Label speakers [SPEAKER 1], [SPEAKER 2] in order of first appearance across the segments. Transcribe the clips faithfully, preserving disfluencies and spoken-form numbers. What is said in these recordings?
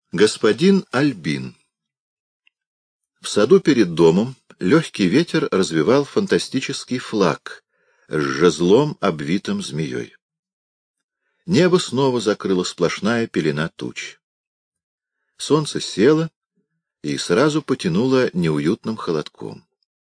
[SPEAKER 1] Господин Альбин. В саду перед домом легкий ветер развевал фантастический флаг с жезлом, обвитым змеей. Небо снова закрыла сплошная пелена туч. Солнце село и сразу потянуло неуютным холодком.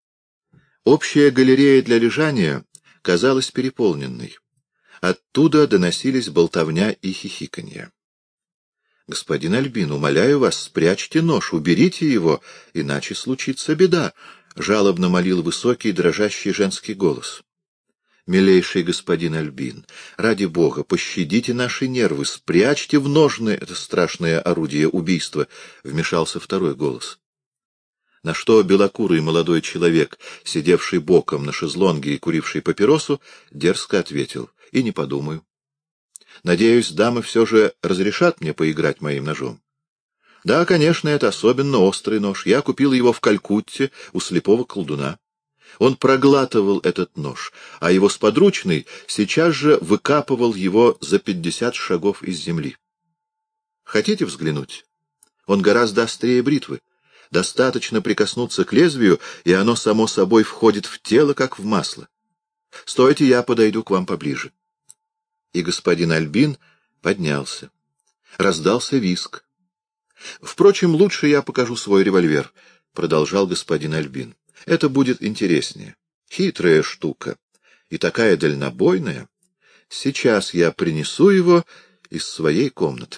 [SPEAKER 1] Общая галерея для лежания казалась переполненной. Оттуда доносились болтовня и хихиканье. — Господин Альбин, умоляю вас, спрячьте нож, уберите его, иначе случится беда, — жалобно молил высокий дрожащий женский голос. — Милейший господин Альбин, ради бога, пощадите наши нервы, спрячьте в ножны это страшное орудие убийства, — вмешался второй голос. На что белокурый молодой человек, сидевший боком на шезлонге и куривший папиросу, дерзко ответил: — И не подумаю. Надеюсь, дамы все же разрешат мне поиграть моим ножом. Да, конечно, это особенно острый нож. Я купил его в Калькутте у слепого колдуна. Он проглатывал этот нож, а его сподручный сейчас же выкапывал его за пятьдесят шагов из земли. Хотите взглянуть? Он гораздо острее бритвы. Достаточно прикоснуться к лезвию, и оно само собой входит в тело, как в масло. Стойте, я подойду к вам поближе. И господин Альбин поднялся. Раздался визг. — Впрочем, лучше я покажу свой револьвер, — продолжал господин Альбин. — Это будет интереснее. Хитрая штука. И такая дальнобойная. Сейчас я принесу его из своей комнаты.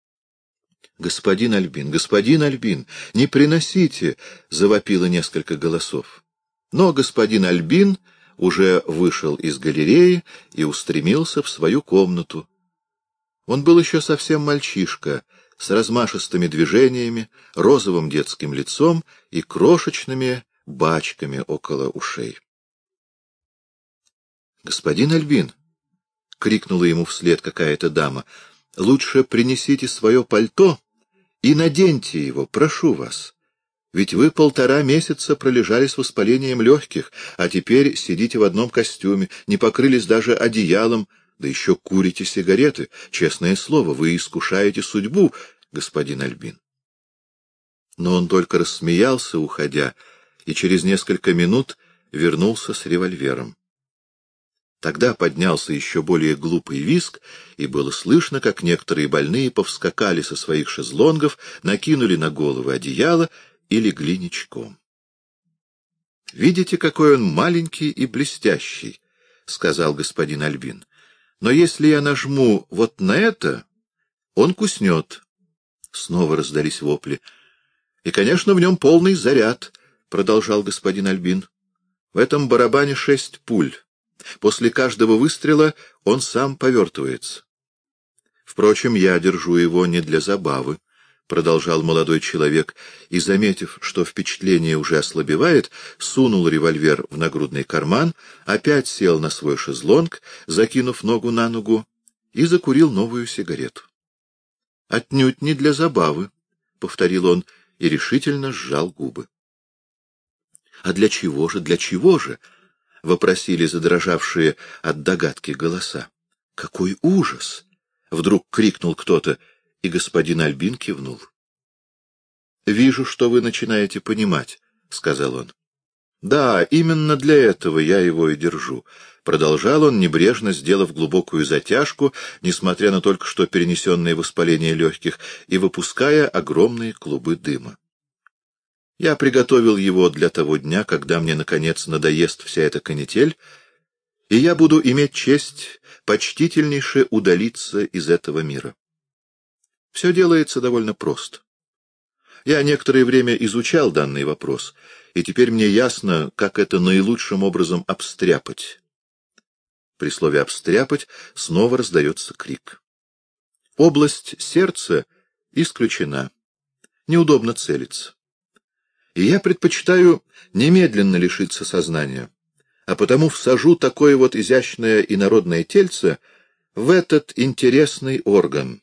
[SPEAKER 1] — Господин Альбин, господин Альбин, не приносите! — завопило несколько голосов. Но господин Альбин уже вышел из галереи и устремился в свою комнату. Он был еще совсем мальчишка, с размашистыми движениями, розовым детским лицом и крошечными бачками около ушей. — Господин Альбин! — крикнула ему вслед какая-то дама. — Лучше принесите свое пальто и наденьте его, прошу вас. Ведь вы полтора месяца пролежали с воспалением легких, а теперь сидите в одном костюме, не покрылись даже одеялом, да еще курите сигареты. Честное слово, вы искушаете судьбу, господин Альбин. Но он только рассмеялся, уходя, и через несколько минут вернулся с револьвером. Тогда поднялся еще более глупый визг, и было слышно, как некоторые больные повскакали со своих шезлонгов, накинули на головы одеяло и легли ничком. — Видите, какой он маленький и блестящий, — сказал господин Альбин. — Но если я нажму вот на это, он куснет. Снова раздались вопли. — И, конечно, в нем полный заряд, — продолжал господин Альбин. — В этом барабане шесть пуль. После каждого выстрела он сам повертывается. Впрочем, я держу его не для забавы, — продолжал молодой человек, и, заметив, что впечатление уже ослабевает, сунул револьвер в нагрудный карман, опять сел на свой шезлонг, закинув ногу на ногу, и закурил новую сигарету. — Отнюдь не для забавы, — повторил он и решительно сжал губы. — А для чего же, для чего же? — вопросили задрожавшие от догадки голоса. — Какой ужас! — вдруг крикнул кто-то, и господин Альбин кивнул. — Вижу, что вы начинаете понимать, — сказал он. — Да, именно для этого я его и держу, — продолжал он, небрежно сделав глубокую затяжку, несмотря на только что перенесенное воспаление легких, и выпуская огромные клубы дыма. Я приготовил его для того дня, когда мне, наконец, надоест вся эта канитель, и я буду иметь честь почтительнейше удалиться из этого мира. Все делается довольно просто. Я некоторое время изучал данный вопрос, и теперь мне ясно, как это наилучшим образом обстряпать. При слове «обстряпать» снова раздается крик. Область сердца исключена. Неудобно целиться. И я предпочитаю немедленно лишиться сознания, а потому всажу такое вот изящное и народное тельце в этот интересный орган.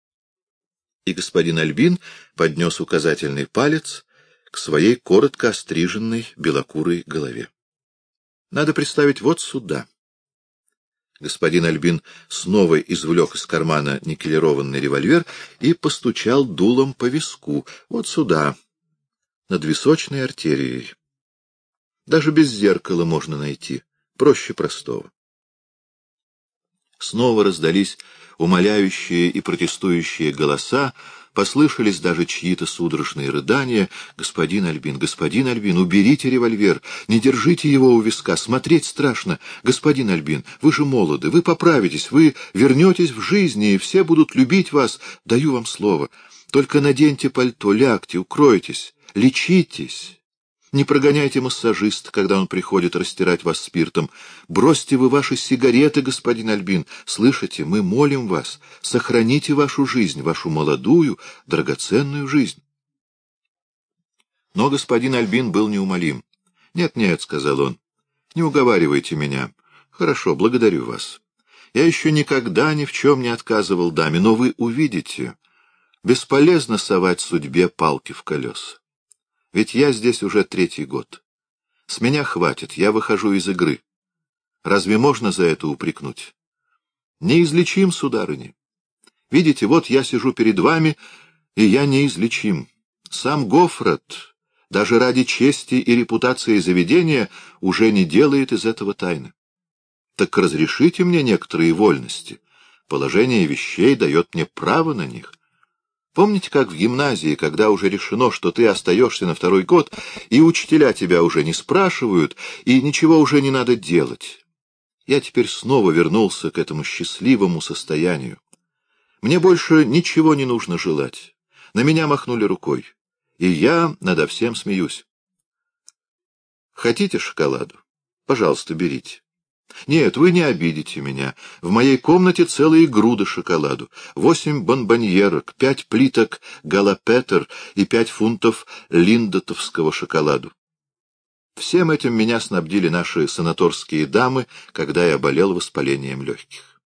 [SPEAKER 1] И господин Альбин поднес указательный палец к своей коротко остриженной белокурой голове. Надо представить вот сюда. Господин Альбин снова извлек из кармана никелированный револьвер и постучал дулом по виску. Вот сюда, над височной артерией. Даже без зеркала можно найти. Проще простого. Снова раздались умоляющие и протестующие голоса, послышались даже чьи-то судорожные рыдания. «Господин Альбин, господин Альбин, уберите револьвер, не держите его у виска, смотреть страшно. Господин Альбин, вы же молоды, вы поправитесь, вы вернетесь в жизнь, и все будут любить вас, даю вам слово. Только наденьте пальто, лягте, укройтесь, лечитесь». Не прогоняйте массажиста, когда он приходит растирать вас спиртом. Бросьте вы ваши сигареты, господин Альбин. Слышите, мы молим вас, сохраните вашу жизнь, вашу молодую, драгоценную жизнь. Но господин Альбин был неумолим. «Нет, нет», — сказал он, — «не уговаривайте меня. Хорошо, благодарю вас. Я еще никогда ни в чем не отказывал даме, но вы увидите, бесполезно совать судьбе палки в колеса. Ведь я здесь уже третий год. С меня хватит, я выхожу из игры. Разве можно за это упрекнуть? Неизлечим, сударыня. Видите, вот я сижу перед вами, и я неизлечим. Сам Гофрат, даже ради чести и репутации заведения, уже не делает из этого тайны. Так разрешите мне некоторые вольности. Положение вещей дает мне право на них. Помните, как в гимназии, когда уже решено, что ты остаешься на второй год, и учителя тебя уже не спрашивают, и ничего уже не надо делать? Я теперь снова вернулся к этому счастливому состоянию. Мне больше ничего не нужно желать. На меня махнули рукой, и я надо всем смеюсь. Хотите шоколаду? Пожалуйста, берите. Нет, вы не обидите меня. В моей комнате целые груды шоколаду. Восемь бонбоньерок, пять плиток галапетер и пять фунтов линдотовского шоколаду. Всем этим меня снабдили наши санаторские дамы, когда я болел воспалением легких.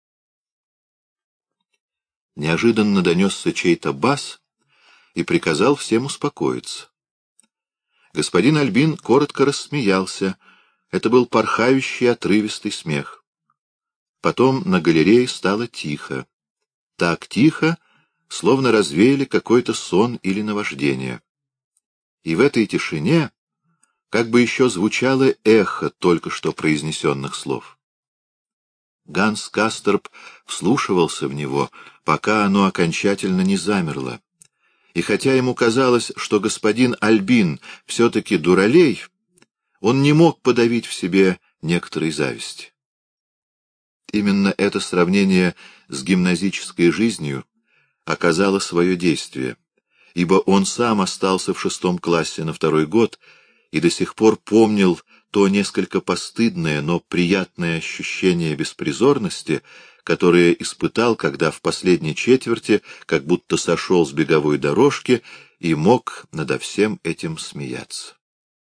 [SPEAKER 1] Неожиданно донесся чей-то бас и приказал всем успокоиться. Господин Альбин коротко рассмеялся. Это был порхающий, отрывистый смех. Потом на галерее стало тихо. Так тихо, словно развеяли какой-то сон или наваждение. И в этой тишине как бы еще звучало эхо только что произнесенных слов. Ганс Касторп вслушивался в него, пока оно окончательно не замерло. И хотя ему казалось, что господин Альбин все-таки дуралей, он не мог подавить в себе некоторой зависти. Именно это сравнение с гимназической жизнью оказало свое действие, ибо он сам остался в шестом классе на второй год и до сих пор помнил то несколько постыдное, но приятное ощущение беспризорности, которое испытал, когда в последней четверти как будто сошел с беговой дорожки и мог надо всем этим смеяться.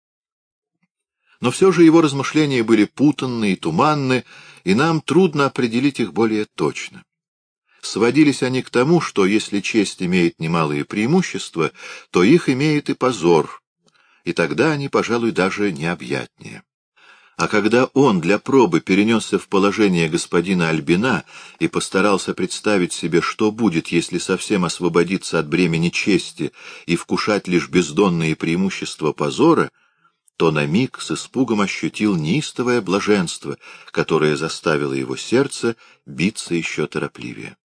[SPEAKER 1] Но все же его размышления были путанны и туманны, и нам трудно определить их более точно. Сводились они к тому, что если честь имеет немалые преимущества, то их имеет и позор, и тогда они, пожалуй, даже необъятнее. А когда он для пробы перенесся в положение господина Альбина и постарался представить себе, что будет, если совсем освободиться от бремени чести и вкушать лишь бездонные преимущества позора, то на миг с испугом ощутил неистовое блаженство, которое заставило его сердце биться еще торопливее.